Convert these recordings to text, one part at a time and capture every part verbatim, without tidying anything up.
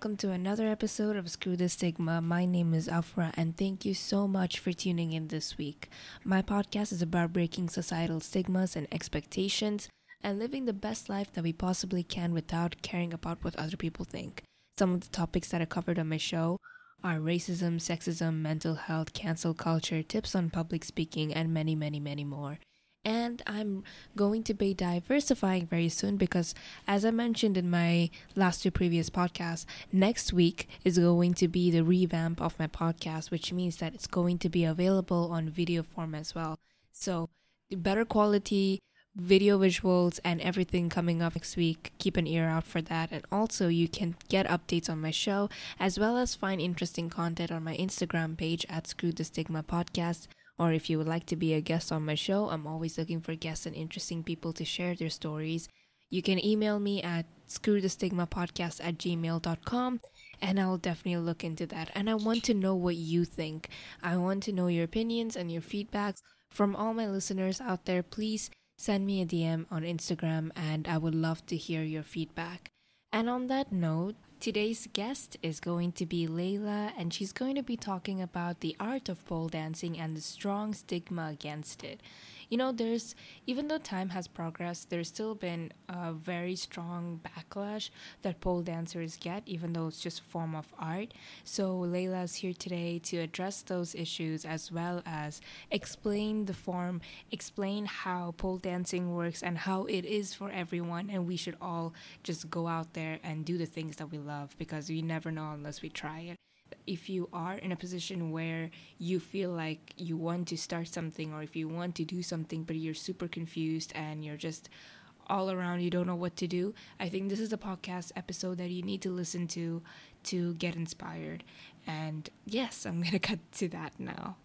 welcome to another episode of Screw the Stigma. My name is Afra, and thank you so much for tuning in this week. My podcast is about breaking societal stigmas and expectations and living the best life that we possibly can without caring about what other people think. Some of the topics that are covered on my show are racism, sexism, mental health, cancel culture, tips on public speaking, and many, many, many more. And I'm going to be diversifying very soon because, as I mentioned in my last two previous podcasts, next week is going to be the revamp of my podcast, which means that it's going to be available on video form as well. So, the better quality video visuals and everything coming up next week. Keep an ear out for that. And also, you can get updates on my show as well as find interesting content on my Instagram page at Screw the Stigma Podcast. Or if you would like to be a guest on my show, I'm always looking for guests and interesting people to share their stories. You can email me at screwthestigmapodcast at gmail dot com, and I'll definitely look into that. And I want to know what you think. I want to know your opinions and your feedbacks from all my listeners out there. Please send me a D M on Instagram, and I would love to hear your feedback. And on that note, today's guest is going to be Layla, and she's going to be talking about the art of pole dancing and the strong stigma against it. You know, there's, even though time has progressed, there's still been a very strong backlash that pole dancers get, even though it's just a form of art. So Layla's here today to address those issues as well as explain the form, explain how pole dancing works and how it is for everyone, and we should all just go out there and do the things that we love because we never know unless we try it. If you are in a position where you feel like you want to start something or if you want to do something but you're super confused and you're just all around, you don't know what to do, I think this is a podcast episode that you need to listen to to get inspired. And yes, I'm gonna cut to that now.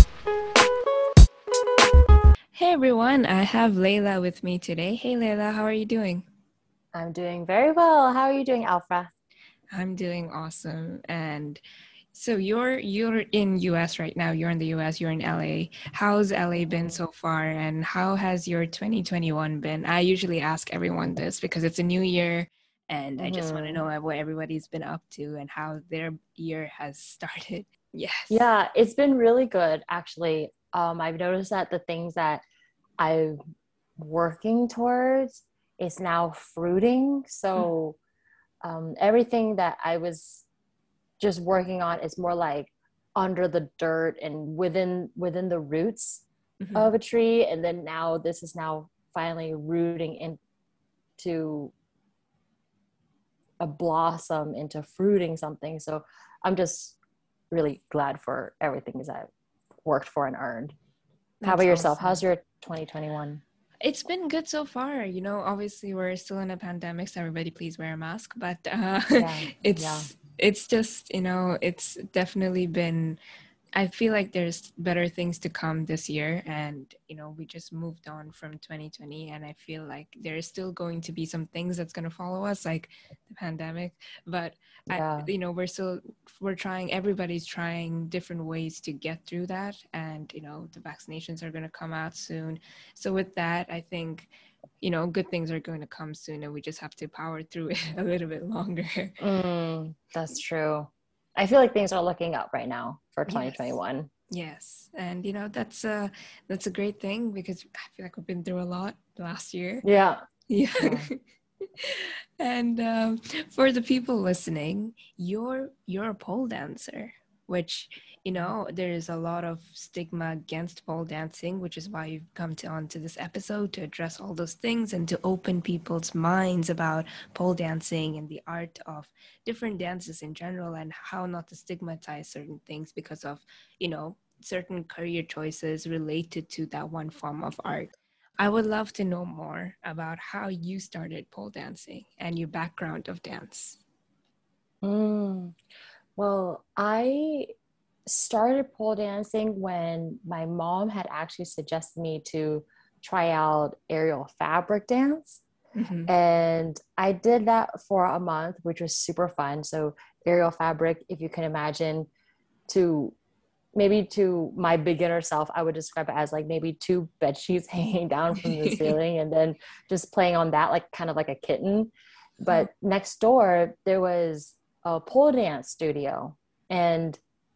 Hey everyone, I have Layla with me today. Hey Layla, how are you doing? I'm doing very well. How are you doing, Alfra? I'm doing awesome. And so you're you're in U S right now. You're in the U S. You're in L A. How's L A been so far? And how has your twenty twenty-one been? I usually ask everyone this because it's a new year, and mm-hmm. I just want to know what everybody's been up to and how their year has started. Yes. Yeah, it's been really good, actually. Um, I've noticed that the things that I'm working towards is now fruiting. So. Mm-hmm. Um, everything that I was just working on is more like under the dirt and within within the roots mm-hmm. of a tree. And then now this is now finally rooting into a blossom, into fruiting something. So I'm just really glad for everything that I've worked for and earned. That's How about yourself? Awesome. How's your twenty twenty-one? It's been good so far. You know, obviously we're still in a pandemic, so everybody please wear a mask. But uh, yeah, it's yeah. it's just, you know, it's definitely been, I feel like there's better things to come this year. And, you know, we just moved on from twenty twenty. And I feel like there's still going to be some things that's going to follow us, like the pandemic. But, yeah. I, you know, we're still, we're trying, everybody's trying different ways to get through that. And, you know, the vaccinations are going to come out soon. So with that, I think, you know, good things are going to come soon. And we just have to power through it a little bit longer. Mm, that's true. I feel like things are looking up right now for twenty twenty-one. Yes. yes. And, you know, that's a, that's a great thing because I feel like we've been through a lot last year. Yeah. Yeah. yeah. And um, for the people listening, you're, you're a pole dancer, which, you know, there is a lot of stigma against pole dancing, which is why you've come to onto this episode to address all those things and to open people's minds about pole dancing and the art of different dances in general and how not to stigmatize certain things because of, you know, certain career choices related to that one form of art. I would love to know more about how you started pole dancing and your background of dance. Mm. Well, I started pole dancing when my mom had actually suggested me to try out aerial fabric dance. Mm-hmm. And I did that for a month, which was super fun. So aerial fabric, if you can imagine, to maybe to my beginner self, I would describe it as like maybe two bed sheets hanging down from the ceiling and then just playing on that, like kind of like a kitten. But next door, there was a pole dance studio, and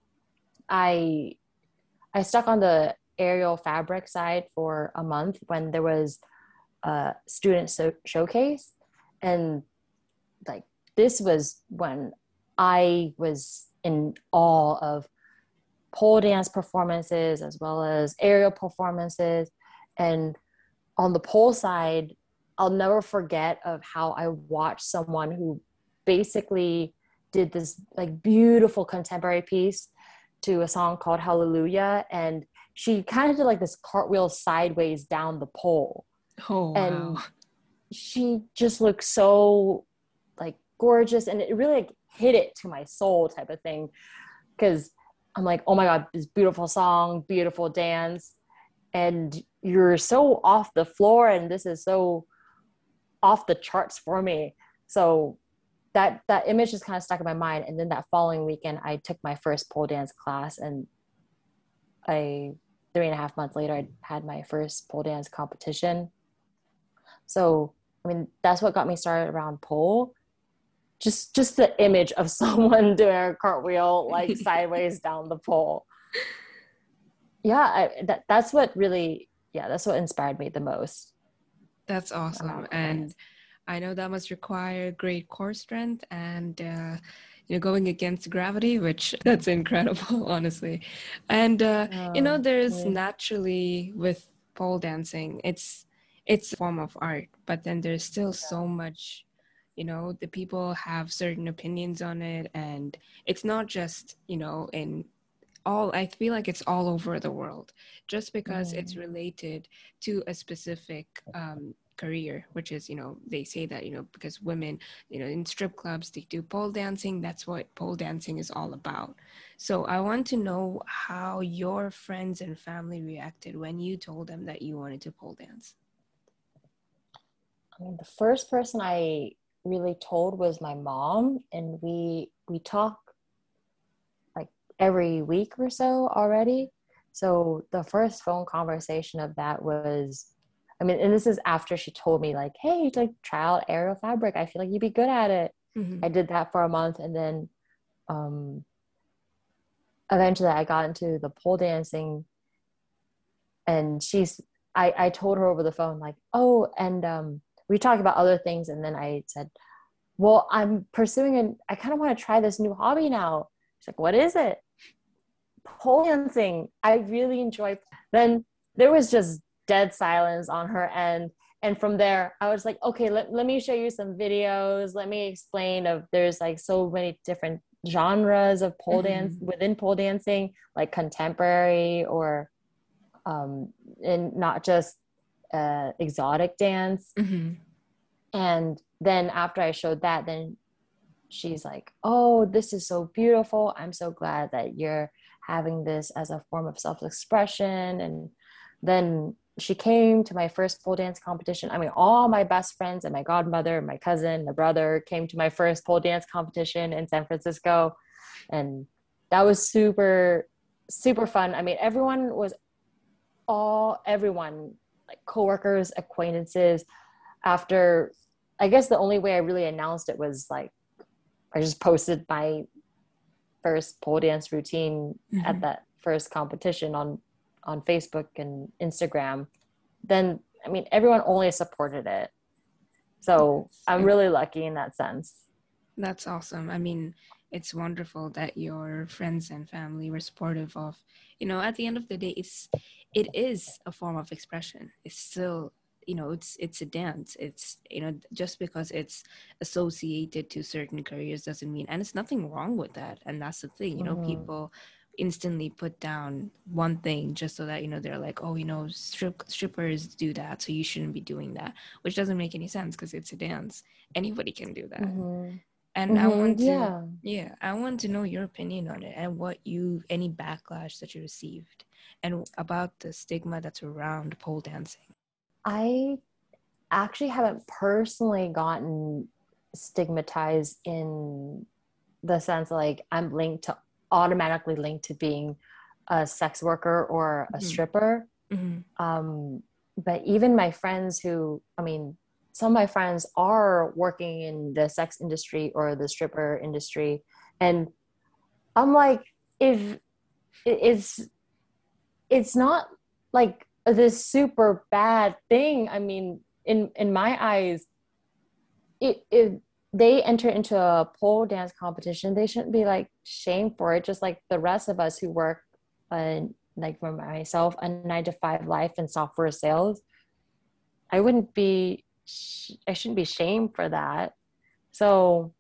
I I stuck on the aerial fabric side for a month when there was a student so- showcase, and like this was when I was in awe of pole dance performances as well as aerial performances. And on the pole side, I'll never forget of how I watched someone who basically did this like beautiful contemporary piece to a song called Hallelujah, and she kind of did like this cartwheel sideways down the pole. Oh, wow. And she just looked so like gorgeous, and it really like hit it to my soul type of thing, because I'm like, oh my God, this beautiful song, beautiful dance, and you're so off the floor, and this is so off the charts for me. So that that image just kind of stuck in my mind. And then that following weekend, I took my first pole dance class, and I three and a half months later, I had my first pole dance competition. So, I mean, that's what got me started around pole. Just, just the image of someone doing a cartwheel like sideways down the pole. Yeah, I, that that's what really, yeah, that's what inspired me the most. That's awesome. And I know that must require great core strength and, uh, you know, going against gravity, which that's incredible, honestly. And, uh, oh, you know, there's yeah. naturally with pole dancing, it's, it's a form of art, but then there's still yeah. so much, you know, the people have certain opinions on it. And it's not just, you know, in all, I feel like it's all over the world, just because mm. it's related to a specific um, career, which is, you know, they say that, you know, because women, you know, in strip clubs, they do pole dancing. That's what pole dancing is all about. So I want to know how your friends and family reacted when you told them that you wanted to pole dance. I mean, the first person I really told was my mom, and we, we talk every week or so already. So the first phone conversation of that was, I mean, and this is after she told me like, hey, like try out aerial fabric. I feel like you'd be good at it. Mm-hmm. I did that for a month. And then um, eventually I got into the pole dancing, and she's, I, I told her over the phone, like, oh, and um, we talked about other things. And then I said, well, I'm pursuing an, I kind of want to try this new hobby now. She's like, what is it? Pole dancing. I really enjoy. Then there was just dead silence on her end. And from there, I was like, okay, let, let me show you some videos. Let me explain of there's like so many different genres of pole mm-hmm. dance within pole dancing, like contemporary or um, and not just uh, exotic dance. Mm-hmm. And then after I showed that, then she's like, oh, this is so beautiful. I'm so glad that you're having this as a form of self-expression. And then she came to my first pole dance competition. I mean, all my best friends and my godmother, my cousin, my brother came to my first pole dance competition in San Francisco. And that was super, super fun. I mean, everyone was all, everyone, like coworkers, acquaintances. After, I guess the only way I really announced it was like, I just posted my first pole dance routine mm-hmm. at that first competition on, on Facebook and Instagram. Then, I mean, everyone only supported it. So I'm really lucky in that sense. That's awesome. I mean, it's wonderful that your friends and family were supportive of, you know, at the end of the day, it's, it is a form of expression. It's still, you know, it's, it's a dance. It's, you know, just because it's associated to certain careers doesn't mean, and it's nothing wrong with that. And that's the thing, you know, mm-hmm. people instantly put down one thing just so that, you know, they're like, oh, you know, strip strippers do that, so you shouldn't be doing that, which doesn't make any sense because it's a dance. Anybody can do that. Mm-hmm. And mm-hmm. I want to, yeah. yeah, I want to know your opinion on it and what you, any backlash that you received and about the stigma that's around pole dancing. I actually haven't personally gotten stigmatized in the sense like I'm linked to automatically linked to being a sex worker or a mm-hmm. stripper. Mm-hmm. Um, but even my friends who, I mean, some of my friends are working in the sex industry or the stripper industry, and I'm like, if it's it's not like this super bad thing. I mean, in in my eyes, it if they enter into a pole dance competition, they shouldn't be like shamed for it, just like the rest of us who work, uh, like for myself, a nine to five life in software sales. I wouldn't be, I shouldn't be shamed for that. So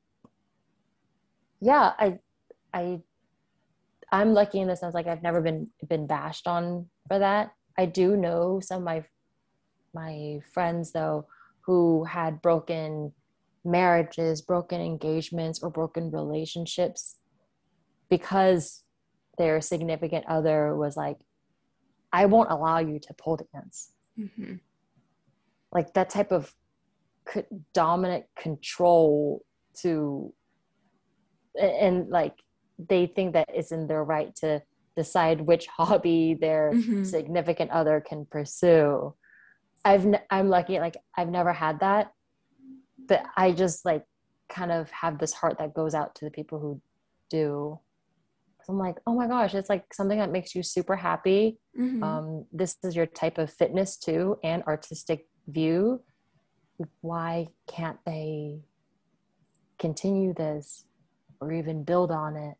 yeah, I, I, I'm lucky in the sense like I've never been been bashed on for that. I do know some of my my friends though who had broken marriages, broken engagements, or broken relationships because their significant other was like, I won't allow you to pole dance. Mm-hmm. Like that type of co- dominant control to, and like they think that it's in their right to decide which hobby their mm-hmm. significant other can pursue. I've I'm lucky, like I've never had that, but I just like kind of have this heart that goes out to the people who do. I'm like, oh my gosh, it's like something that makes you super happy. Mm-hmm. Um, this is your type of fitness too and artistic view. Why can't they continue this or even build on it?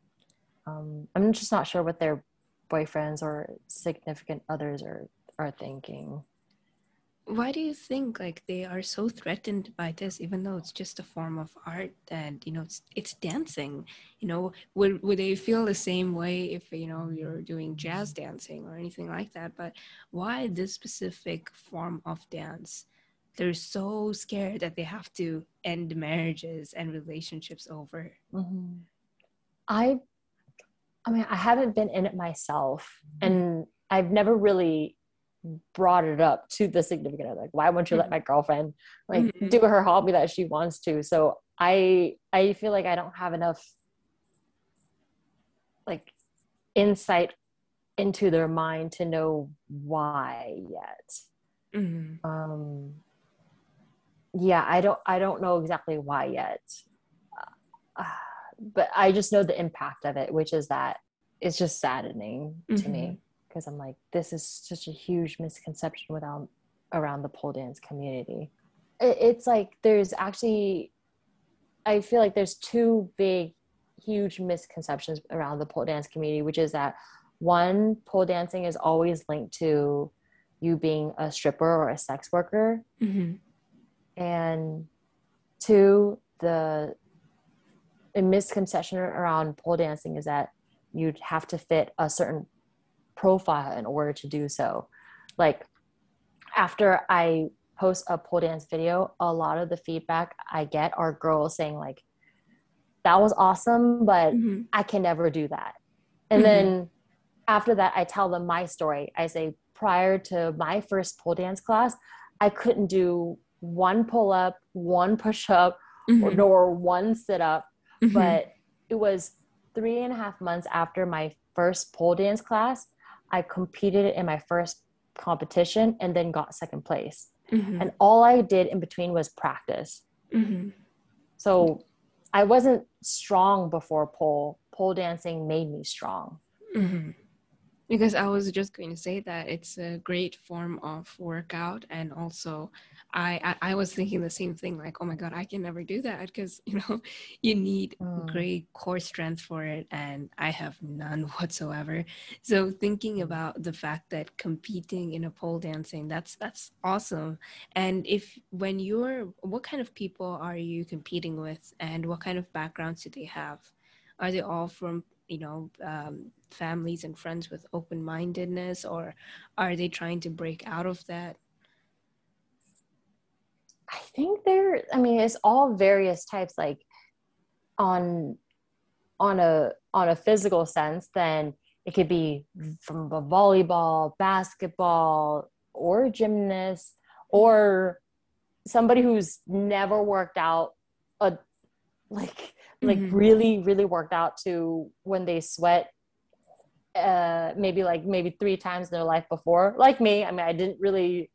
Um, I'm just not sure what their boyfriends or significant others are are thinking. Why do you think like they are so threatened by this, even though it's just a form of art and, you know, it's it's dancing? You know, would would they feel the same way if, you know, you're doing jazz dancing or anything like that? But why this specific form of dance? They're so scared that they have to end marriages and relationships over. Mm-hmm. I, I mean, I haven't been in it myself, and I've never really brought it up to the significant other. Like, why won't you let my girlfriend like mm-hmm. do her hobby that she wants to? So I I feel like I don't have enough like insight into their mind to know why yet. Mm-hmm. Um, yeah, I don't I don't know exactly why yet, uh, but I just know the impact of it, which is that it's just saddening mm-hmm. to me. Because I'm like, this is such a huge misconception without, around the pole dance community. It, it's like there's actually, I feel like there's two big, huge misconceptions around the pole dance community, which is that one, pole dancing is always linked to you being a stripper or a sex worker. Mm-hmm. And two, the a misconception around pole dancing is that you'd have to fit a certain profile in order to do so. Like after I post a pole dance video, a lot of the feedback I get are girls saying like, that was awesome, but mm-hmm. I can never do that. And mm-hmm. then after that, I tell them my story. I say, prior to my first pole dance class, I couldn't do one pull up, one push up, mm-hmm. or nor one sit up. Mm-hmm. But it was three and a half months after my first pole dance class, I competed in my first competition and then got second place. Mm-hmm. And all I did in between was practice. Mm-hmm. So I wasn't strong before pole. Pole dancing made me strong. Mm-hmm. Because I was just going to say that it's a great form of workout. And also I, I, I was thinking the same thing, like, oh my God, I can never do that because, you know, you need mm. great core strength for it. And I have none whatsoever. So thinking about the fact that competing in a pole dancing, that's, that's awesome. And if, when you're, what kind of people are you competing with and what kind of backgrounds do they have? Are they all from, you know, um, families and friends with open-mindedness, or are they trying to break out of that? I think there, I mean, it's all various types, like on, on a, on a physical sense, then it could be from a volleyball, basketball, or a gymnast, or somebody who's never worked out a, like, like mm-hmm. really, really worked out to when they sweat uh maybe like maybe three times in their life before, like me. I mean, I didn't really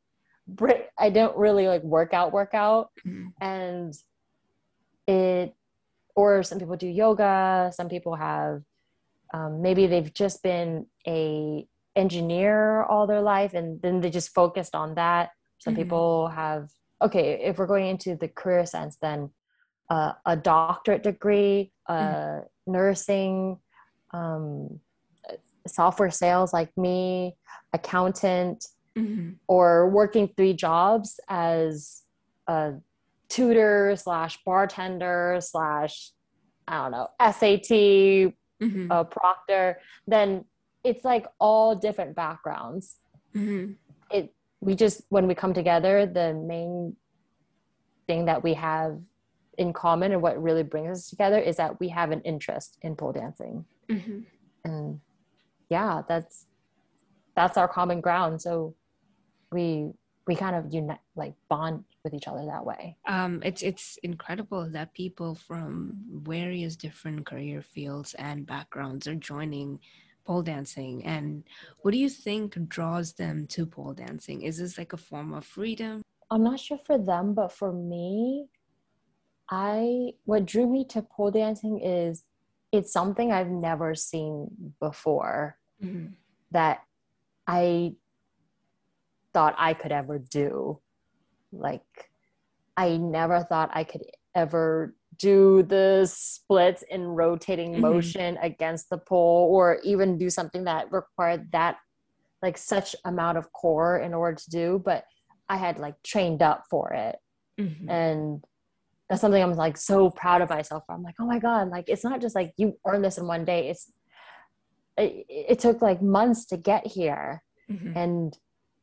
break, I don't really like work out, work out. Mm-hmm. And it, or some people do yoga. Some people have, um, maybe they've just been a engineer all their life and then they just focused on that. Some Mm-hmm. people have, okay, if we're going into the career sense, then uh, a doctorate degree, uh, mm-hmm. nursing, um, software sales like me, accountant, mm-hmm. or working three jobs as a tutor slash bartender slash, I don't know, S A T, mm-hmm. uh, proctor, then it's like all different backgrounds. Mm-hmm. It, we just, when we come together, the main thing that we have in common and what really brings us together is that we have an interest in pole dancing. Mm-hmm. And yeah, that's, that's our common ground. So we, we kind of unite, like bond with each other that way. Um, it's, it's incredible that people from various different career fields and backgrounds are joining pole dancing. And what do you think draws them to pole dancing? Is this like a form of freedom? I'm not sure for them, but for me, I, what drew me to pole dancing is it's something I've never seen before, mm-hmm. that I thought I could ever do. Like, I never thought I could ever do the splits in rotating motion, mm-hmm. against the pole, or even do something that required that, like, such amount of core in order to do. But I had like trained up for it. Mm-hmm. And that's something I'm like so proud of myself for. I'm like, oh my God, like, it's not just like you earn this in one day. It's, it, it took like months to get here. Mm-hmm. And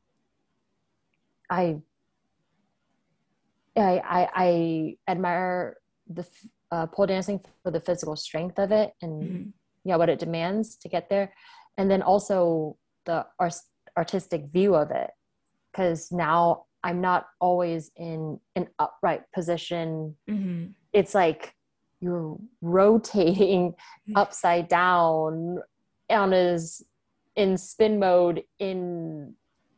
I, I, I, I admire the uh, pole dancing for the physical strength of it and mm-hmm. yeah, what it demands to get there. And then also the art- artistic view of it. Because now I'm not always in an upright position. Mm-hmm. It's like you're rotating upside down on his in spin mode in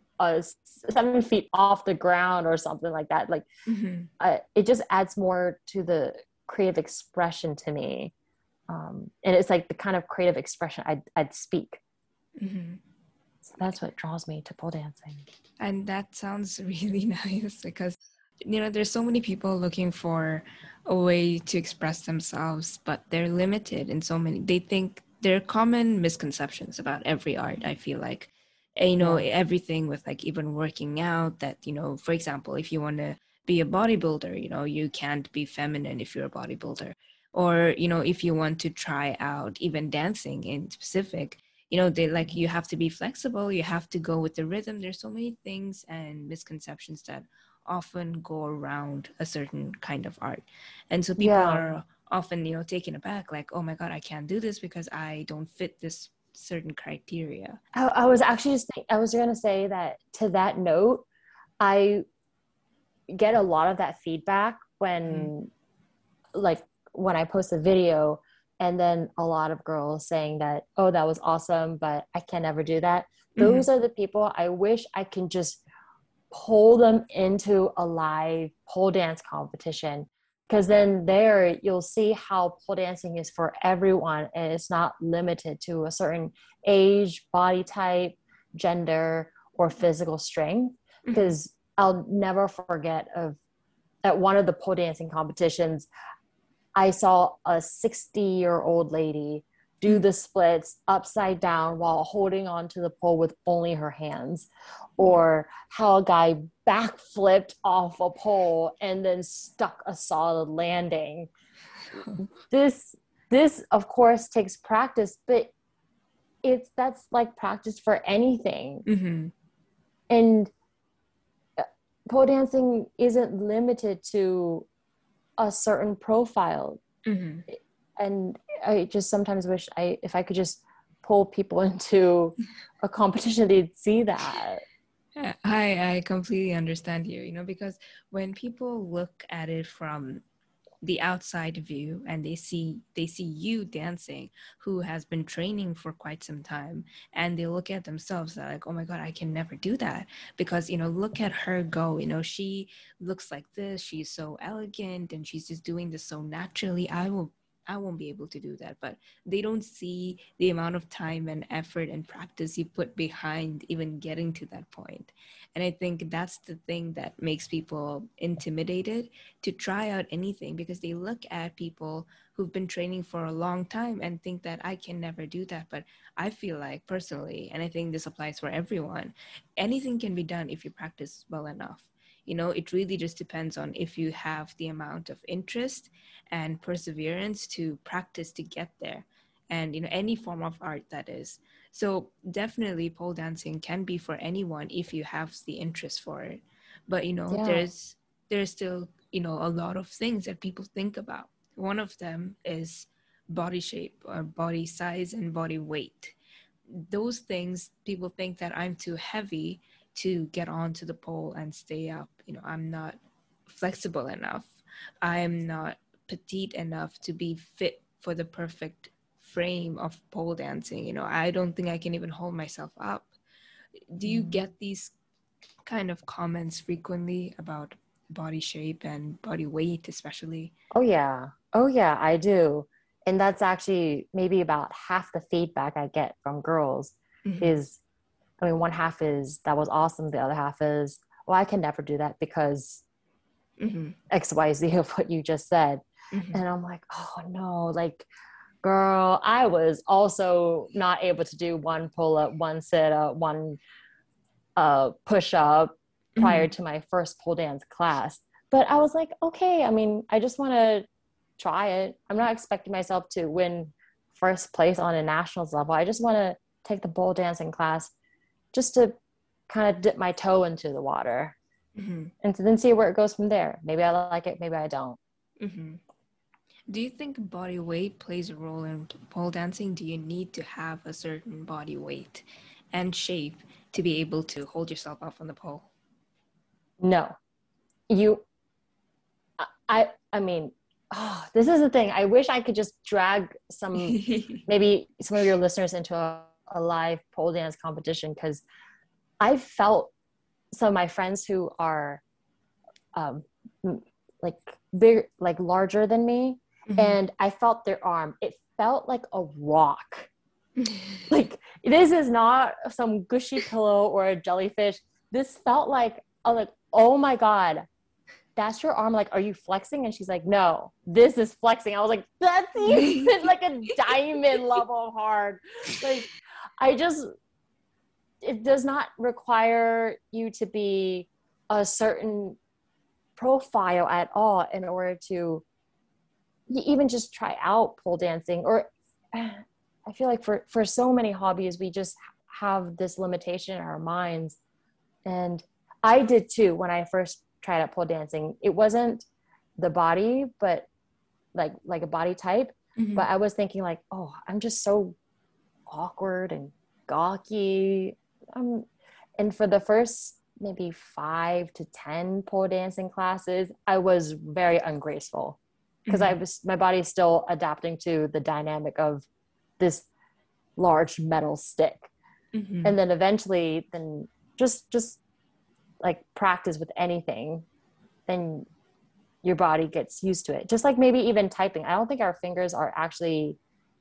a seven feet off the ground or something like that. Like mm-hmm. uh, it just adds more to the creative expression to me. Um, and it's like the kind of creative expression I'd, I'd speak. Mm-hmm. So that's what draws me to pole dancing. And that sounds really nice because, you know, there's so many people looking for a way to express themselves, but they're limited in so many. They think there are common misconceptions about every art, I feel like. And, you know, yeah. everything with like even working out that, you know, for example, if you want to be a bodybuilder, you know, you can't be feminine if you're a bodybuilder. Or, you know, if you want to try out even dancing in specific, you know, they like, you have to be flexible, you have to go with the rhythm. There's so many things and misconceptions that often go around a certain kind of art. And so people yeah. are often, you know, taken aback, like, oh my God, I can't do this because I don't fit this certain criteria. I, I was actually just, think, I was going to say that to that note, I get a lot of that feedback when, mm-hmm. like, when I post a video. And then a lot of girls saying that, oh, that was awesome, but I can never do that. Those mm-hmm. are the people I wish I can just pull them into a live pole dance competition. Because then there you'll see how pole dancing is for everyone. And it's not limited to a certain age, body type, gender, or physical strength. Because mm-hmm. I'll never forget of at one of the pole dancing competitions, I saw a sixty-year-old lady do the splits upside down while holding onto the pole with only her hands. Or how a guy backflipped off a pole and then stuck a solid landing. This, this of course, takes practice, but it's that's like practice for anything. Mm-hmm. And pole dancing isn't limited to a certain profile. Mm-hmm. And I just sometimes wish I if I could just pull people into a competition, they'd see that. I I completely understand you, you know, because when people look at it from the outside view, and they see they see you dancing, who has been training for quite some time, and they look at themselves, they're like, oh my god, I can never do that, because you know, look at her go, you know, she looks like this, she's so elegant, and she's just doing this so naturally. I will I won't be able to do that. But they don't see the amount of time and effort and practice you put behind even getting to that point. And I think that's the thing that makes people intimidated to try out anything, because they look at people who've been training for a long time and think that I can never do that. But I feel like personally, and I think this applies for everyone, anything can be done if you practice well enough. You know, it really just depends on if you have the amount of interest and perseverance to practice to get there. And, you know, any form of art that is. So definitely pole dancing can be for anyone if you have the interest for it. But, you know, Yeah. there's there's still, you know, a lot of things that people think about. One of them is body shape or body size and body weight. Those things, people think that I'm too heavy to get onto the pole and stay up. You know, I'm not flexible enough. I'm not petite enough to be fit for the perfect frame of pole dancing. You know, I don't think I can even hold myself up. Do you Mm. get these kind of comments frequently about body shape and body weight, especially? Oh yeah. Oh yeah, I do. And that's actually maybe about half the feedback I get from girls Mm-hmm. is, I mean, one half is that was awesome. The other half is, well, I can never do that because Mm-hmm. X, Y, Z of what you just said. Mm-hmm. And I'm like, oh no, like, girl, I was also not able to do one pull up, one sit up, one uh, push up prior Mm-hmm. to my first pole dance class. But I was like, okay, I mean, I just want to try it. I'm not expecting myself to win first place on a nationals level. I just want to take the pole dancing class just to kind of dip my toe into the water Mm-hmm. and to then see where it goes from there. Maybe I like it, maybe I don't. Mm-hmm. Do you think body weight plays a role in pole dancing? Do you need to have a certain body weight and shape to be able to hold yourself up on the pole? No, you, I, I mean, oh, this is the thing. I wish I could just drag some, maybe some of your listeners into a, a live pole dance competition, because I felt some of my friends who are um, like big, like larger than me, Mhm. and I felt their arm. It felt like a rock. Like, this is not some gushy pillow or a jellyfish. This felt like, I'm like, oh my god, that's your arm. Like, are you flexing? And she's like, no, this is flexing. I was like, that's even like a diamond level hard. Like, I just, it does not require you to be a certain profile at all in order to even just try out pole dancing. Or I feel like for for so many hobbies we just have this limitation in our minds. And I did too when I first tried out pole dancing. It wasn't the body, but like like a body type. Mhm. But I was thinking like, oh, I'm just so awkward and gawky. Um, and for the first maybe five to ten pole dancing classes, I was very ungraceful because I Mhm. was my body's still adapting to the dynamic of this large metal stick. Mhm. And then eventually, then just just like practice with anything, then your body gets used to it. Just like maybe even typing. I don't think our fingers are actually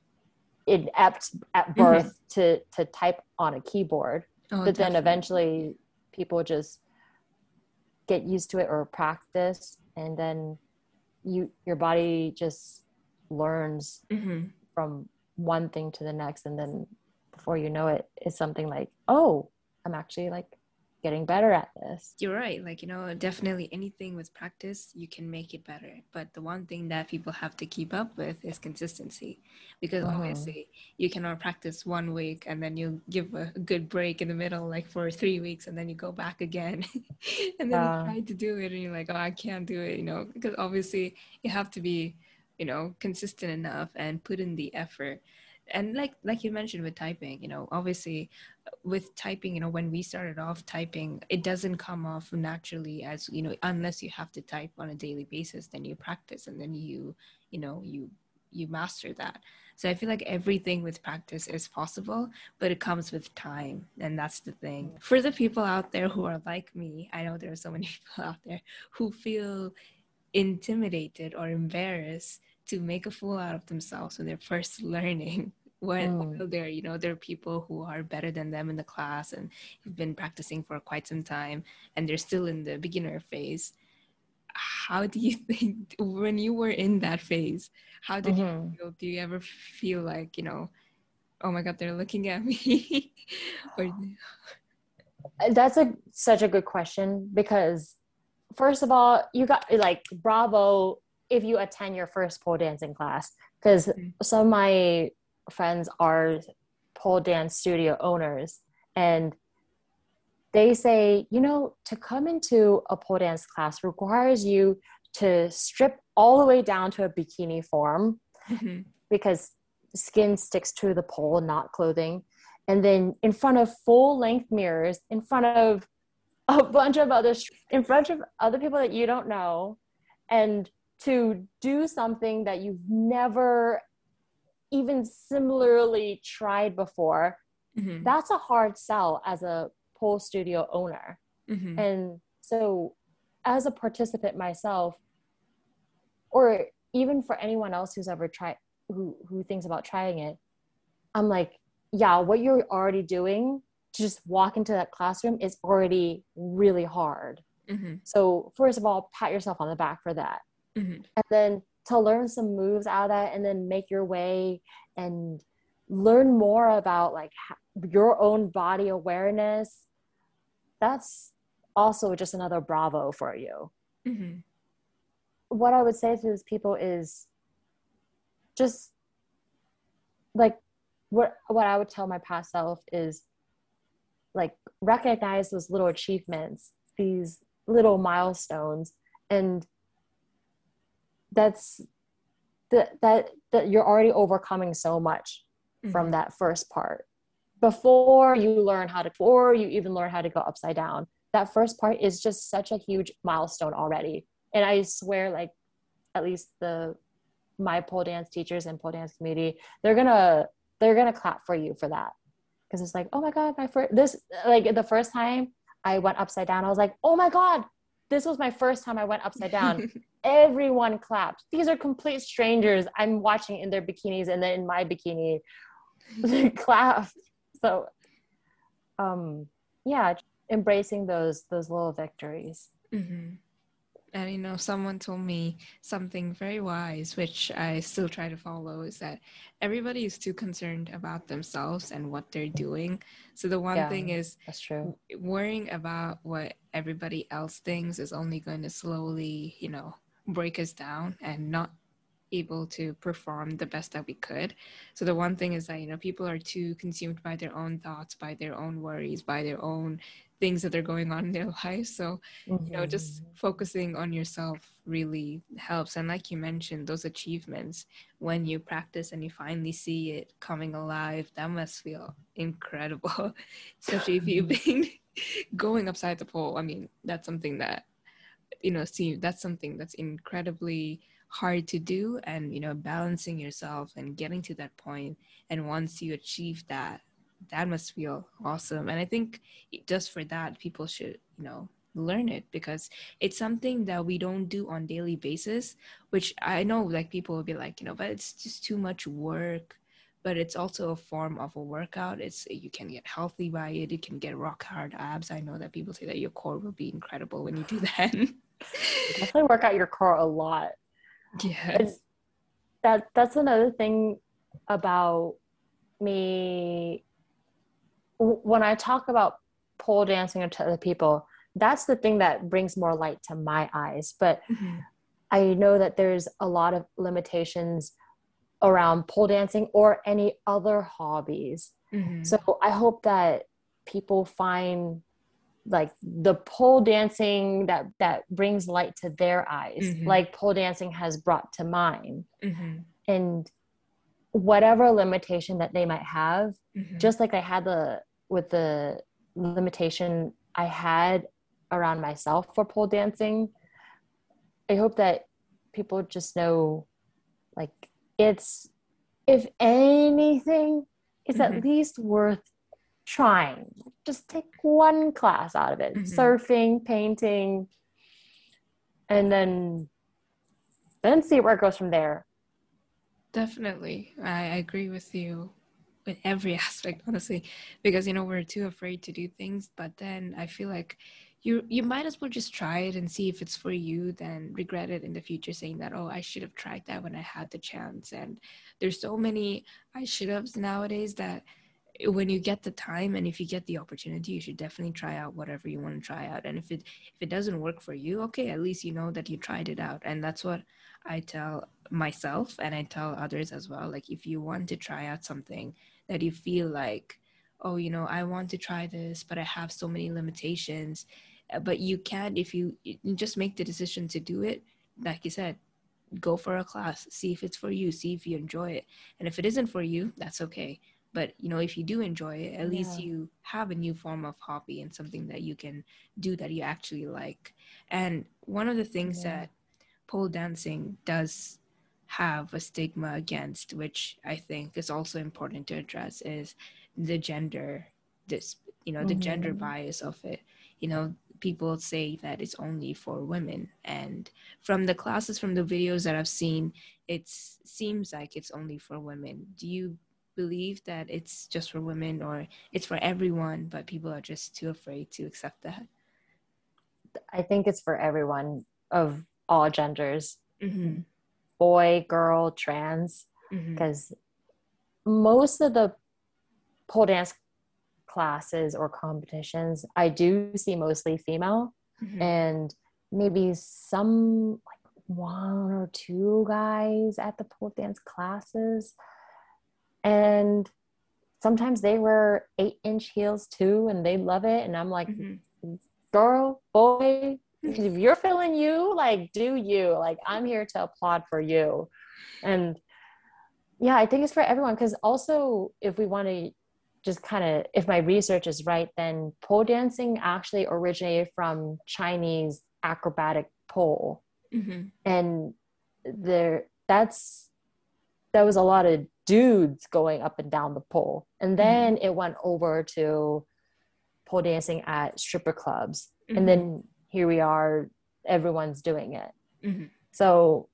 inept at Mhm. birth to to type on a keyboard, Oh, but then definitely. eventually people just get used to it or practice, and then you your body just learns Mhm. from one thing to the next, and then before you know it, it's something like, oh, I'm actually like getting better at this. You're right. Like, you know, definitely anything with practice, you can make it better. But the one thing that people have to keep up with is consistency. Because Mm-hmm. obviously, you cannot practice one week and then you give a good break in the middle, like for three weeks, and then you go back again. And then you Uh, try to do it and you're like, oh, I can't do it, you know, because obviously you have to be, you know, consistent enough and put in the effort. And like like you mentioned with typing, you know, obviously with typing, you know, when we started off typing, it doesn't come off naturally, as you know, unless you have to type on a daily basis, then you practice and then you you know you you master that. So I feel like everything with practice is possible, but it comes with time, and that's the thing. For the people out there who are like me, I know there are so many people out there who feel intimidated or embarrassed to make a fool out of themselves when they're first learning. While Mm. they're, you know, there are people who are better than them in the class and have been practicing for quite some time, and they're still in the beginner phase. How do you think, when you were in that phase, how did you Mm-hmm. feel? Do you ever feel like, you know, oh my God, they're looking at me? Or, That's a such a good question, because first of all, you got like bravo if you attend your first pole dancing class, because some of my friends are pole dance studio owners, and they say, you know, to come into a pole dance class requires you to strip all the way down to a bikini form, Mhm. because skin sticks to the pole, not clothing. And then in front of full length mirrors, in front of a bunch of other, in front of other people that you don't know, and to do something that you've never even similarly tried before, Mhm. that's a hard sell as a pole studio owner. Mhm. And so as a participant myself, or even for anyone else who's ever tried, who who thinks about trying it, I'm like, yeah, what you're already doing to just walk into that classroom is already really hard. Mhm. So first of all, pat yourself on the back for that. Mhm. And then to learn some moves out of that, and then make your way and learn more about like your own body awareness, that's also just another bravo for you. Mhm. What I would say to those people is just like, what what I would tell my past self is like, recognize those little achievements, these little milestones, and that's that that that you're already overcoming so much from Mhm. that first part. Before you learn how to, before you even learn how to go upside down, that first part is just such a huge milestone already. And I swear, like, at least the my pole dance teachers and pole dance community, they're gonna they're gonna clap for you for that, because it's like, oh my god, my first this like the first time I went upside down, I was like, oh my god, this was my first time I went upside down. Everyone clapped. These are complete strangers I'm watching in their bikinis, and then in my bikini, clap. So um yeah, embracing those those little victories. Mhm. And you know, someone told me something very wise, which I still try to follow, is that everybody is too concerned about themselves and what they're doing. So the one Yeah, thing is, that's true. worrying about what everybody else thinks is only going to slowly, you know, break us down and not able to perform the best that we could. So the one thing is that, you know, people are too consumed by their own thoughts, by their own worries, by their own things that are going on in their life. So, you know, just Mm-hmm. focusing on yourself really helps. And like you mentioned, those achievements, when you practice and you finally see it coming alive, that must feel incredible. Especially if you've been going upside the pole. I mean, that's something that, you know, see, that's something that's incredibly hard to do. And, you know, balancing yourself and getting to that point, and once you achieve that, that must feel awesome. And I think just for that, people should, you know, learn it, because it's something that we don't do on daily basis, which I know like people will be like, you know, but it's just too much work. But it's also a form of a workout. It's, you can get healthy by it. You can get rock hard abs. I know that people say that your core will be incredible when you do that. Definitely work out your core a lot. It's, Yes. that that's another thing about me. When I talk about pole dancing to other people, that's the thing that brings more light to my eyes. But Mm-hmm. I know that there's a lot of limitations around pole dancing or any other hobbies. Mm-hmm. So I hope that people find like the pole dancing that that brings light to their eyes, Mm-hmm. like pole dancing has brought to mine. Mm-hmm. And whatever limitation that they might have, Mm-hmm. just like I had the with the limitation I had around myself for pole dancing, I hope that people just know, like, it's, if anything, it's Mm-hmm. at least worth trying. Just take one class out of it. Mm-hmm. Surfing, painting, and then then see where it goes from there. Definitely. I agree with you in every aspect, honestly, because, you know, we're too afraid to do things, but then I feel like you you might as well just try it and see if it's for you, then regret it in the future saying that, oh, I should have tried that when I had the chance. And there's so many I should haves nowadays that when you get the time and if you get the opportunity, you should definitely try out whatever you want to try out. And if it if it doesn't work for you, okay, at least you know that you tried it out. And that's what I tell myself and I tell others as well. Like, if you want to try out something that you feel like, oh, you know, I want to try this, but I have so many limitations, uh, but you can't, if you, you just make the decision to do it, like you said, go for a class, see if it's for you, see if you enjoy it. And if it isn't for you, that's okay. But, you know, if you do enjoy it, at least Yeah. you have a new form of hobby and something that you can do that you actually like. And one of the things Yeah. that pole dancing does have a stigma against, which I think is also important to address, is the gender, this, you know, the gender Mm-hmm. bias of it. You know, people say that it's only for women, and from the classes, from the videos that I've seen, it seems like it's only for women. Do you believe that it's just for women, or it's for everyone, but people are just too afraid to accept that? I think it's for everyone of all genders, Mm-hmm. boy, girl, trans, Mm-hmm. because most of the pole dance classes or competitions I do see mostly female, Mm-hmm. and maybe some like one or two guys at the pole dance classes. And sometimes they wear eight inch heels too, and they love it. And I'm like, Mm-hmm. girl, boy, if you're feeling you, like, do you. Like, I'm here to applaud for you. And yeah, I think it's for everyone. Because also, if we want to just kind of, if my research is right, then pole dancing actually originated from Chinese acrobatic pole. Mm-hmm. And there, that's, there was a lot of dudes going up and down the pole. And then mm-hmm. it went over to pole dancing at stripper clubs. Mm-hmm. And then here we are, everyone's doing it. Mm-hmm. So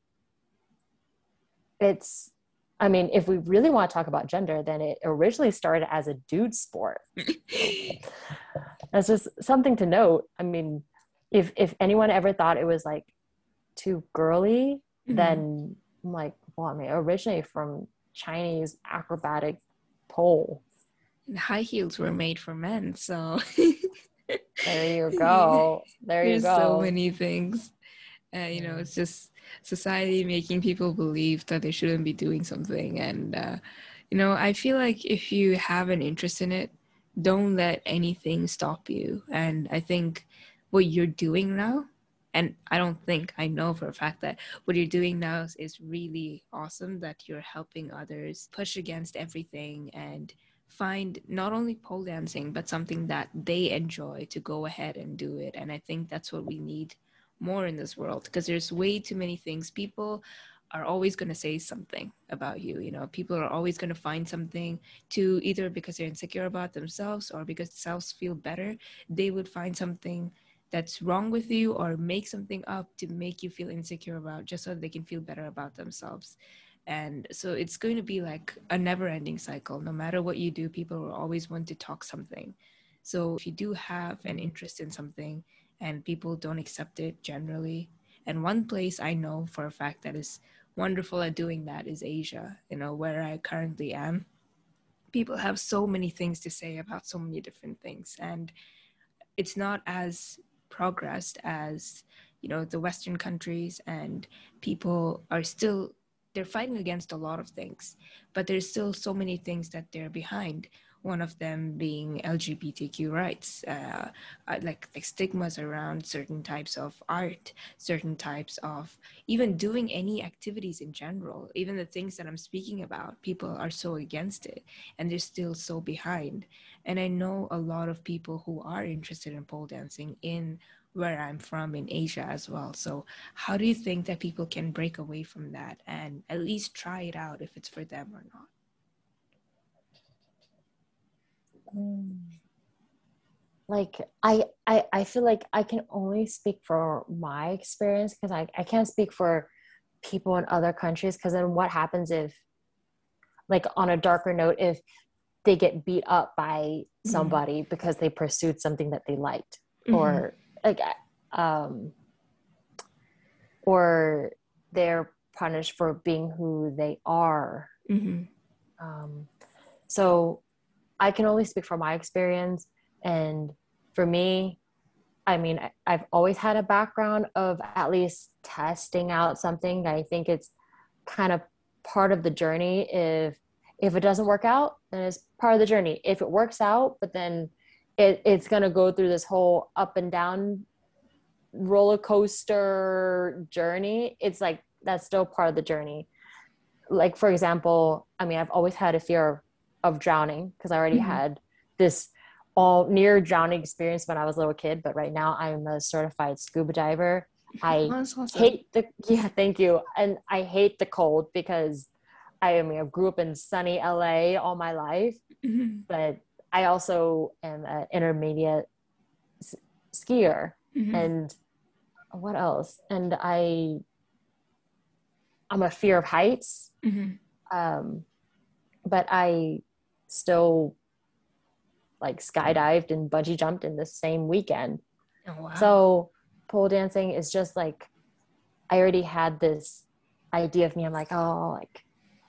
it's, I mean, if we really want to talk about gender, then it originally started as a dude sport. That's just something to note. I mean, if if anyone ever thought it was like too girly, mm-hmm. then I'm like, well, I mean, it originated from Chinese acrobatic pole. And high heels were made for men, so there you go. There you There's go. so many things. Uh, you know, it's just society making people believe that they shouldn't be doing something. And, uh, you know, I feel like if you have an interest in it, don't let anything stop you. And I think what you're doing now, and I don't think, I know for a fact that what you're doing now is, is really awesome, that you're helping others push against everything and find not only pole dancing, but something that they enjoy to go ahead and do it. And I think that's what we need more in this world, because there's way too many things. People are always going to say something about you. You know, people are always going to find something to, either because they're insecure about themselves or because themselves feel better, they would find something that's wrong with you or make something up to make you feel insecure about, just so they can feel better about themselves. And so it's going to be like a never-ending cycle. No matter what you do, people will always want to talk something. So if you do have an interest in something and people don't accept it generally, and one place I know for a fact that is wonderful at doing that is Asia, you know, where I currently am. People have so many things to say about so many different things, and it's not as progressed as, you know, the Western countries, and people are still, they're fighting against a lot of things, but there's still so many things that they're behind one of them being L G B T Q rights, uh, uh, like, like stigmas around certain types of art, certain types of even doing any activities in general. Even the things that I'm speaking about, people are so against it and they're still so behind. And I know a lot of people who are interested in pole dancing in where I'm from in Asia as well. So how do you think that people can break away from that and at least try it out if it's for them or not? Like I, I I feel like I can only speak for my experience, because I, I can't speak for people in other countries, because then what happens if, like, on a darker note, if they get beat up by somebody mm-hmm. because they pursued something that they liked, mm-hmm. or like um or they're punished for being who they are. Mm-hmm. Um, so I can only speak from my experience. And for me, I mean, I, I've always had a background of at least testing out something. I think it's kind of part of the journey. If if it doesn't work out, then it's part of the journey. If it works out, but then it, it's going to go through this whole up and down roller coaster journey, it's like that's still part of the journey. Like, for example, I mean, I've always had a fear of, of drowning, because I already mm-hmm. had this all near drowning experience when I was a little kid, but right now I'm a certified scuba diver. I awesome. hate the yeah thank you and I hate the cold, because I, I mean I grew up in sunny L A all my life, mm-hmm. but I also am an intermediate s- skier. Mm-hmm. And what else? And I, I'm a fear of heights. Mm-hmm. Um, but I still like skydived and bungee jumped in the same weekend. Oh, wow. So pole dancing is just like, I already had this idea of me. I'm like, oh, like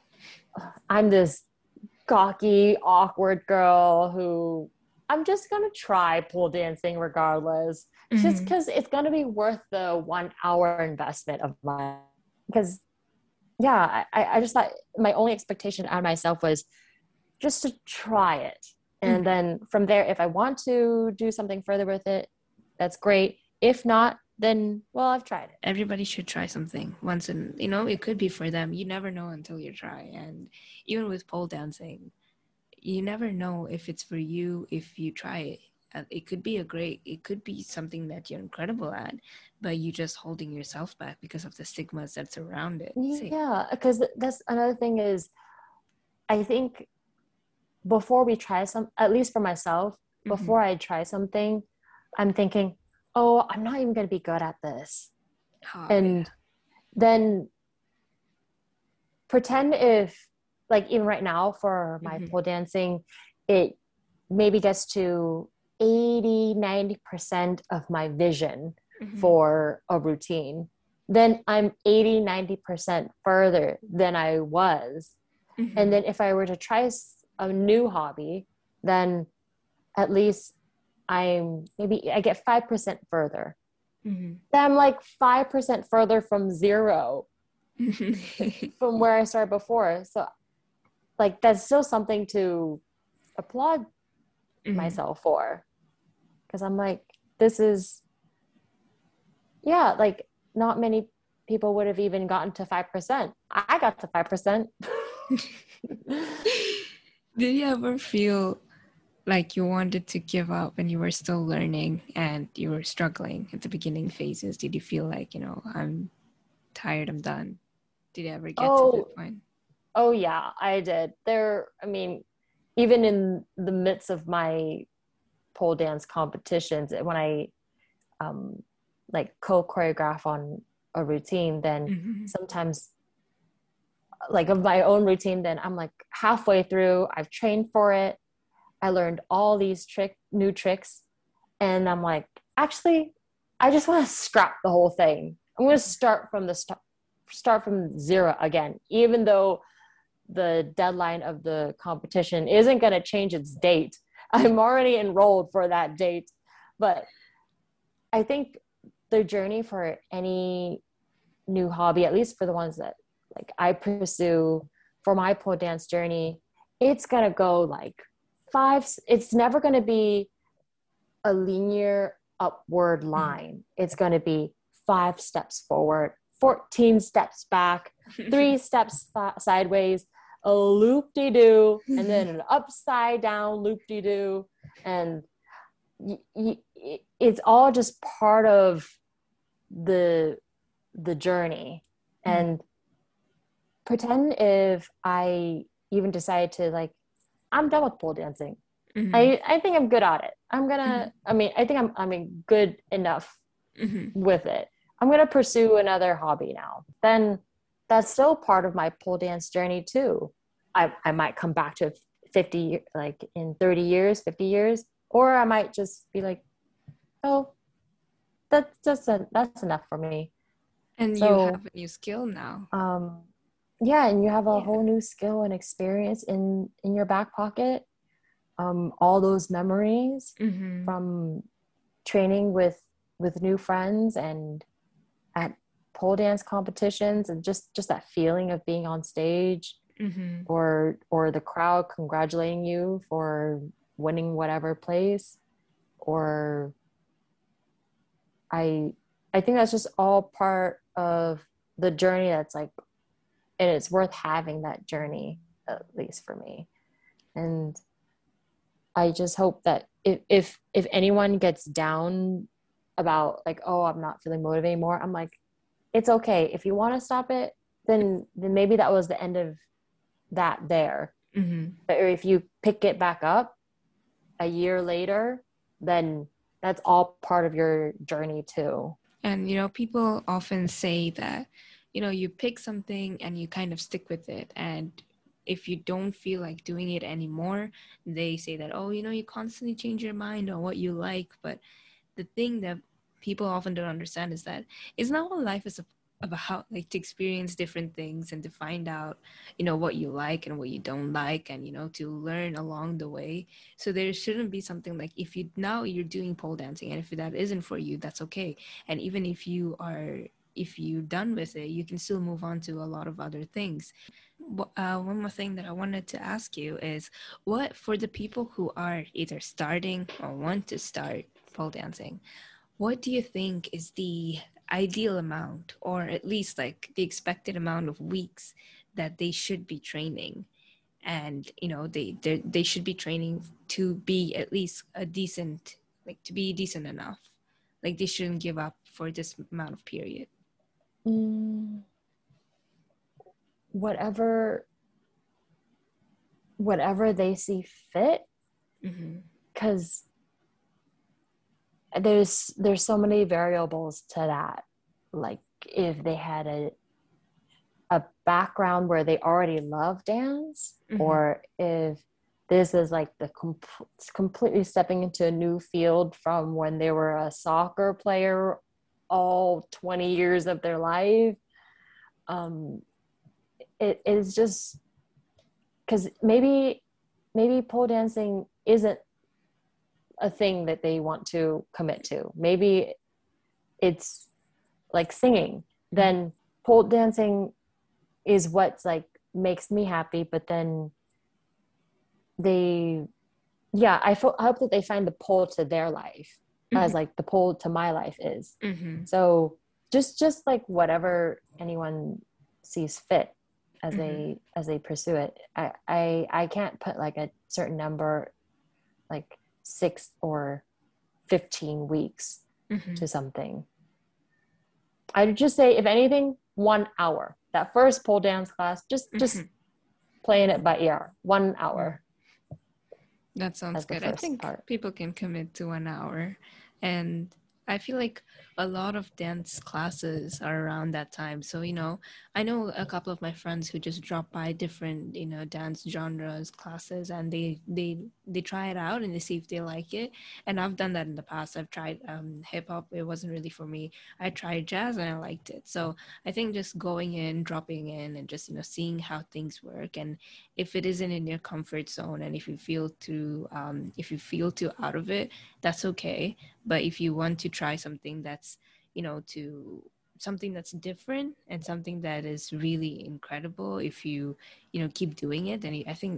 I'm this gawky, awkward girl who I'm just going to try pole dancing regardless. Mm-hmm. Just because it's going to be worth the one hour investment of my, because yeah, I, I just thought my only expectation out of myself was just to try it. And mm-hmm. then from there, if I want to do something further with it, that's great. If not, then, well, I've tried it. Everybody should try something once, and you know, it could be for them. You never know until you try. And even with pole dancing, you never know if it's for you if you try it. It could be a great, it could be something that you're incredible at, but you just holding yourself back because of the stigmas that surround it. Yeah, because that's another thing is, I think before we try some, at least for myself, mm-hmm. before I try something, I'm thinking, oh, I'm not even going to be good at this. Oh, and yeah. then pretend if, like even right now for my mm-hmm. pole dancing, it maybe gets to eighty, ninety percent of my vision mm-hmm. for a routine. Then I'm eighty, ninety percent further than I was. Mm-hmm. And then if I were to try a new hobby, then at least I'm maybe I get five percent further. Mm-hmm. Then I'm like five percent further from zero from where I started before. So like, that's still something to applaud mm-hmm. myself for. Because I'm like, this is, yeah, like not many people would have even gotten to five percent. I got to five percent. Did you ever feel like you wanted to give up and you were still learning and you were struggling at the beginning phases? Did you feel like, you know, I'm tired, I'm done? Did you ever get oh, to that point? Oh yeah, I did. There, I mean, even in the midst of my pole dance competitions, when I um, like co-choreograph on a routine, then mm-hmm. sometimes like of my own routine, then I'm like halfway through, I've trained for it. I learned all these trick, new tricks. And I'm like, actually, I just want to scrap the whole thing. I'm going to start from the start, start from zero again, even though the deadline of the competition isn't going to change its date. I'm already enrolled for that date. But I think the journey for any new hobby, at least for the ones that like I pursue for my pole dance journey, it's going to go like five, it's never going to be a linear upward line. Mm-hmm. It's going to be five steps forward, fourteen steps back, three steps fa- sideways, a loop-de-doo, and then an upside down loop-de-doo. And y- y- it's all just part of the the journey. Mm-hmm. And pretend if I even decided to, like, I'm done with pole dancing. Mm-hmm. I, I think I'm good at it. I'm gonna, mm-hmm. I mean, I think I'm, I mean, good enough mm-hmm. with it. I'm gonna pursue another hobby now. Then that's still part of my pole dance journey too. I, I might come back to fifty, like in thirty years, fifty years, or I might just be like, oh, that's just, a, that's enough for me. And so, you have a new skill now. Um, yeah, and you have a yeah. whole new skill and experience in, in your back pocket. Um, all those memories mm-hmm. from training with with new friends and at pole dance competitions, and just just that feeling of being on stage, mm-hmm. or or the crowd congratulating you for winning whatever place, or I I think that's just all part of the journey. That's like, and it's worth having that journey, at least for me. And I just hope that if, if, if anyone gets down about like, oh, I'm not feeling motivated anymore, I'm like, it's okay. If you want to stop it, then, then maybe that was the end of that there. Mm-hmm. But if you pick it back up a year later, then that's all part of your journey too. And, you know, people often say that, you know, you pick something and you kind of stick with it. And if you don't feel like doing it anymore, they say that, oh, you know, you constantly change your mind on what you like. But the thing that people often don't understand is that it's not what life is about, like to experience different things and to find out, you know, what you like and what you don't like, and, you know, to learn along the way. So there shouldn't be something like, if you now you're doing pole dancing and if that isn't for you, that's okay. And even if you are if you're done with it, you can still move on to a lot of other things. Uh, one more thing that I wanted to ask you is, what, for the people who are either starting or want to start pole dancing, what do you think is the ideal amount, or at least like the expected amount of weeks that they should be training? And, you know, they they should be training to be at least a decent, like to be decent enough. Like they shouldn't give up for this amount of period. Mm, whatever, whatever they see fit, because mm-hmm. there's there's so many variables to that. Like if they had a a background where they already love dance, mm-hmm. or if this is like the com- completely stepping into a new field from when they were a soccer player all twenty years of their life. Um, it is just because maybe maybe pole dancing isn't a thing that they want to commit to. Maybe it's like singing. Then pole dancing is what's like makes me happy. But then they, yeah, I, fo- I hope that they find the pole to their life, mm-hmm. as like the pole to my life is. Mm-hmm. So just just like whatever anyone sees fit as mm-hmm. they as they pursue it. I, I I can't put like a certain number, like six or fifteen weeks mm-hmm. to something. I'd just say, if anything, one hour. That first pole dance class, just mm-hmm. just playing it by ear, one hour. That sounds good. I think part. People can commit to one hour. And I feel like a lot of dance classes are around that time. So, you know, I know a couple of my friends who just drop by different, you know, dance genres classes, and they they they try it out and they see if they like it. And I've done that in the past. I've tried um, hip hop. It wasn't really for me. I tried jazz and I liked it. So I think just going in, dropping in, and just, you know, seeing how things work. And if it isn't in your comfort zone, and if you feel too, um, if you feel too out of it, that's okay. But if you want to try something that's, you know, to something that's different and something that is really incredible, if you, you know, keep doing it, then I think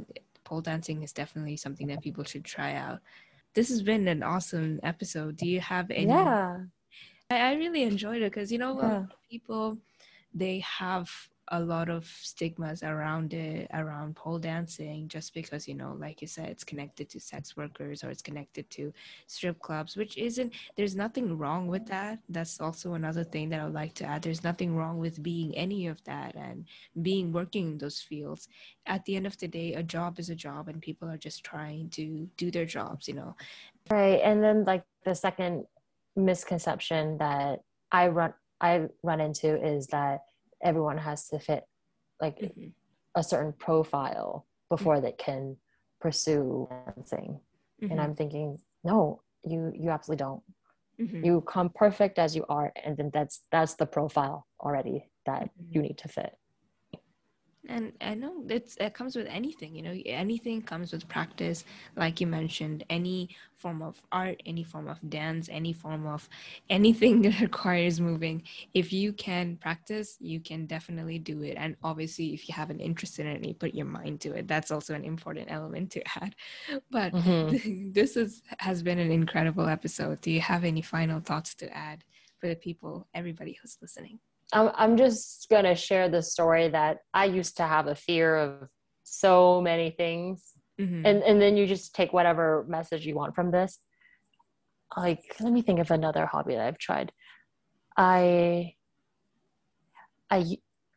pole dancing is definitely something that people should try out. This has been an awesome episode. Do you have any? Yeah. I, I really enjoyed it because, you know, a lot Yeah. of people, they have a lot of stigmas around it, around pole dancing, just because, you know, like you said, it's connected to sex workers or it's connected to strip clubs, which isn't, there's nothing wrong with that. That's also another thing that I would like to add. There's nothing wrong with being any of that and being working in those fields. At the end of the day, a job is a job and people are just trying to do their jobs, you know. Right. And then like the second misconception that I run I run into is that everyone has to fit like Mm-hmm. a certain profile before they can pursue dancing. Mm-hmm. And I'm thinking, no, you you absolutely don't. Mm-hmm. You come perfect as you are, and then that's that's the profile already that Mm-hmm. you need to fit. And I know it's it comes with anything, you know, anything comes with practice. Like you mentioned, any form of art, any form of dance, any form of anything that requires moving. If you can practice, you can definitely do it. And obviously, if you have an interest in it and you put your mind to it, that's also an important element to add. But Mm-hmm. this is has been an incredible episode. Do you have any final thoughts to add for the people, everybody who's listening? I'm, I'm just going to share the story that I used to have a fear of so many things. Mm-hmm. And, and then you just take whatever message you want from this. Like, let me think of another hobby that I've tried. I, I,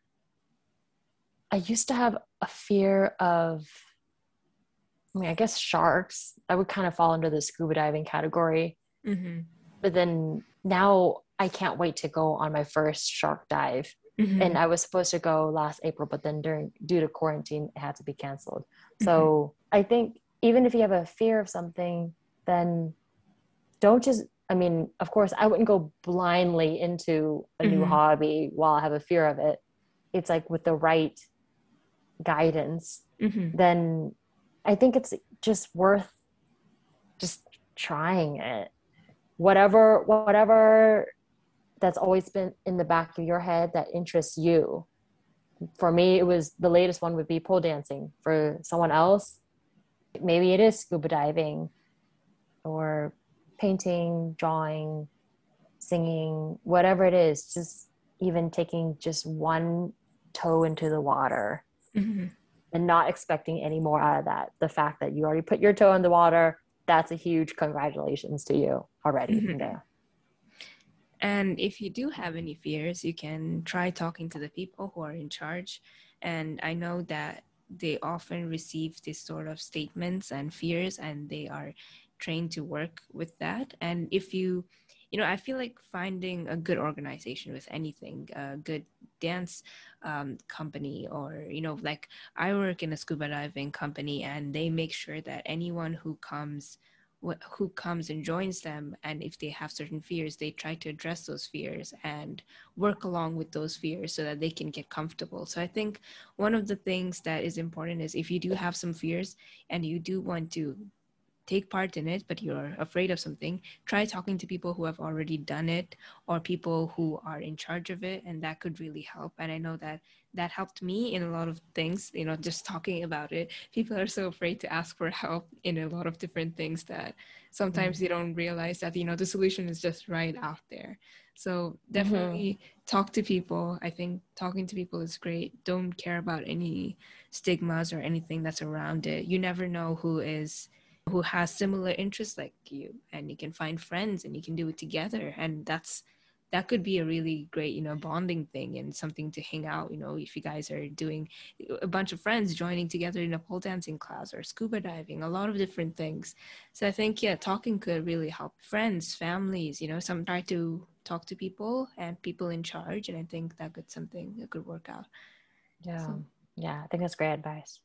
I used to have a fear of, I mean, I guess sharks. I would kind of fall under the scuba diving category. Mm-hmm. But then now I can't wait to go on my first shark dive. Mm-hmm. And I was supposed to go last April, but then during due to quarantine, it had to be canceled. Mm-hmm. So I think even if you have a fear of something, then don't just, I mean, of course, I wouldn't go blindly into a new Mm-hmm. hobby while I have a fear of it. It's like with the right guidance, Mm-hmm. then I think it's just worth just trying it. Whatever, whatever that's always been in the back of your head that interests you. For me, it was the latest one would be pole dancing. For someone else, maybe it is scuba diving or painting, drawing, singing, whatever it is, just even taking just one toe into the water Mm-hmm. and not expecting any more out of that. The fact that you already put your toe in the water, that's a huge congratulations to you already Mm-hmm. there. And if you do have any fears, you can try talking to the people who are in charge. And I know that they often receive this sort of statements and fears, and they are trained to work with that. And if you, you know, I feel like finding a good organization with anything, a good dance um, company, or, you know, like I work in a scuba diving company, and they make sure that anyone who comes who comes and joins them, and if they have certain fears, they try to address those fears and work along with those fears so that they can get comfortable. So I think one of the things that is important is if you do have some fears and you do want to take part in it, but you're afraid of something, try talking to people who have already done it or people who are in charge of it, and that could really help. And I know that that helped me in a lot of things, you know, just talking about it. People are so afraid to ask for help in a lot of different things that sometimes Mm-hmm. you don't realize that, you know, the solution is just right out there. So Mm-hmm. definitely talk to people. I think talking to people is great. Don't care about any stigmas or anything that's around it. You never know who is who has similar interests like you, and you can find friends and you can do it together, and that's that could be a really great, you know, bonding thing and something to hang out, you know, if you guys are doing a bunch of friends joining together in a pole dancing class or scuba diving, a lot of different things. So I think, yeah, talking could really help friends, families, you know, some try to talk to people and people in charge, and I think that could something that could work out. Yeah. So Yeah. I think that's great advice.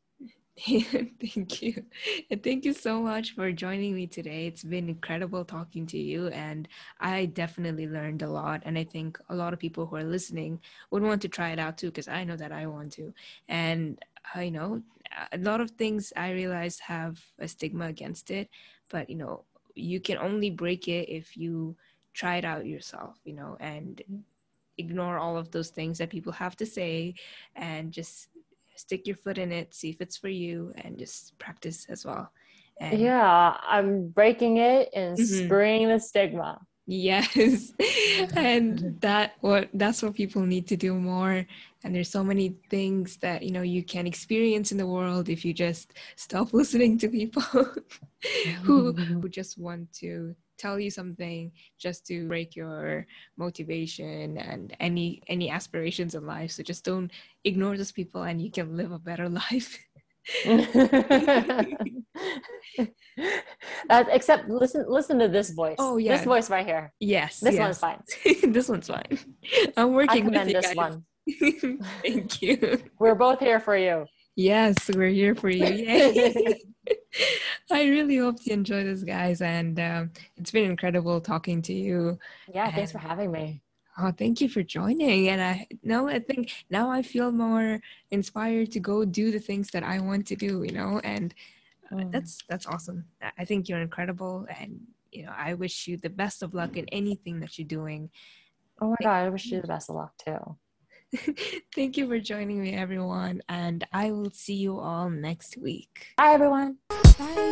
thank you. And thank you so much for joining me today. It's been incredible talking to you, and I definitely learned a lot. And I think a lot of people who are listening would want to try it out too, because I know that I want to. And I know a lot of things I realize have a stigma against it, but you know, you can only break it if you try it out yourself, you know, and ignore all of those things that people have to say and just stick your foot in it, see if it's for you, and just practice as well. And yeah, I'm breaking it and Mhm. spraying the stigma. Yes. And that what that's what people need to do more. And there's so many things that, you know, you can experience in the world if you just stop listening to people who who just want to tell you something just to break your motivation and any any aspirations in life. So just don't ignore those people and you can live a better life. That's, except listen listen to this voice. Oh This yeah. voice right here. Yes. This yes. one's fine. This one's fine. I'm I working with commend you this guys. one. Thank you. We're both here for you. Yes, we're here for you. Yay. I really hope you enjoy this, guys. And um, it's been incredible talking to you. Yeah, thanks And for having me. oh, thank you for joining. And I now I think now I feel more inspired to go do the things that I want to do, you know, and uh, Mm. that's that's awesome. I- I think you're incredible, and you know, I wish you the best of luck in anything that you're doing. Oh my God, I wish you the best of luck too. Thank you for joining me, everyone, and I will see you all next week. Bye, everyone. Bye.